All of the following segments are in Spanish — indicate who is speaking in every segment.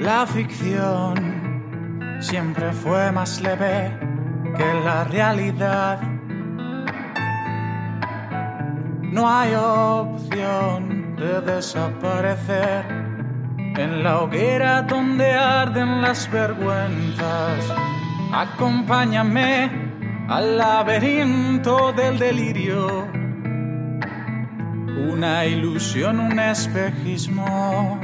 Speaker 1: La ficción siempre fue más leve que la realidad. No hay opción de desaparecer en la hoguera donde arden las vergüenzas. Acompáñame al laberinto del delirio, una ilusión, un espejismo,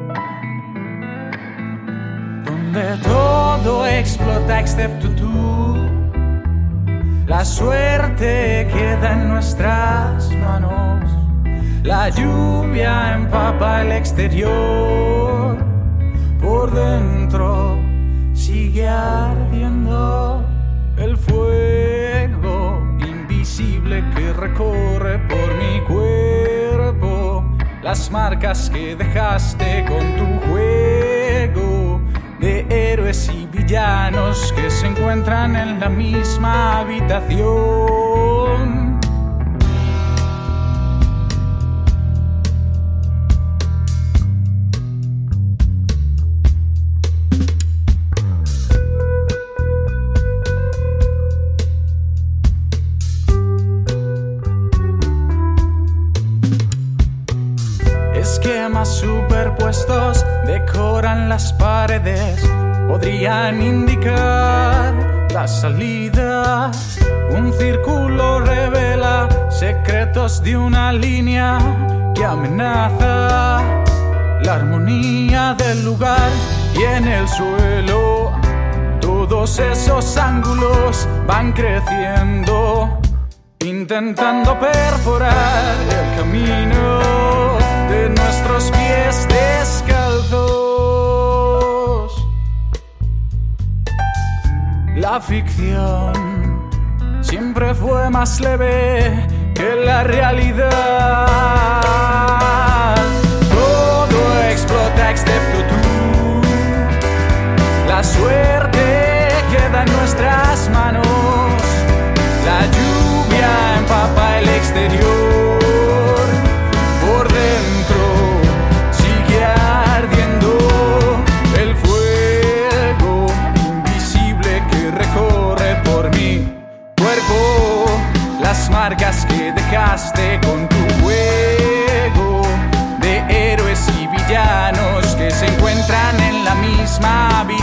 Speaker 1: donde todo explota excepto tú. La suerte queda en nuestras manos, la lluvia empapa el exterior, por dentro sigue ardiendo el fuego invisible que recorre por mi cuerpo, las marcas que dejaste con tu juego de héroes y villanos que se encuentran en la misma habitación. Esquemas superpuestos decoran las paredes, podrían indicar la salida. Un círculo revela secretos de una línea que amenaza la armonía del lugar. Y en el suelo todos esos ángulos van creciendo, intentando perforar el camino de nuestros pies descalzos. La ficción siempre fue más leve que la realidad. Todo explota excepto tú. La suerte queda en nuestras manos, la lluvia empapa el exterior, por dentro sigue ardiendo el fuego invisible que recorre por mi cuerpo, las marcas que dejaste con tu juego de héroes y villanos que se encuentran en la misma vida.